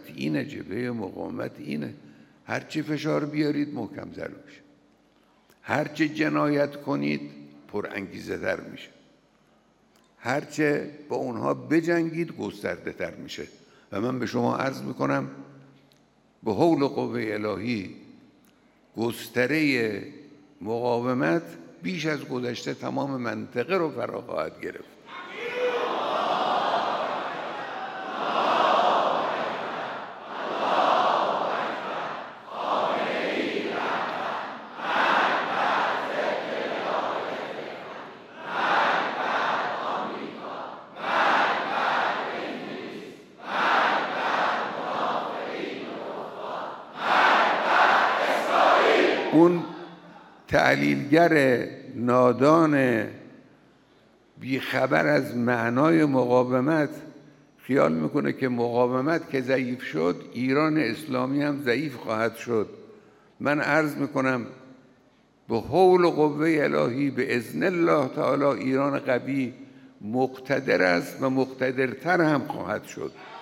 اینه، جبهه مقاومت اینه. هرچی فشار بیارید محکم تر میشه، هرچه جنایت کنید پر انگیزه تر میشه، هرچه با اونها بجنگید گسترده تر میشه. و من به شما عرض میکنم به حول و قوه الهی گستره مقاومت بیش از گذشته تمام منطقه رو فرا خواهد گرفت. اون تعلیلگر نادان بیخبر از معنای مقاومت خیال میکنه که مقاومت که ضعیف شد ایران اسلامی هم ضعیف خواهد شد. من عرض میکنم به حول و قوه الهی به اذن الله تعالی ایران قوی مقتدر است و مقتدرتر هم خواهد شد.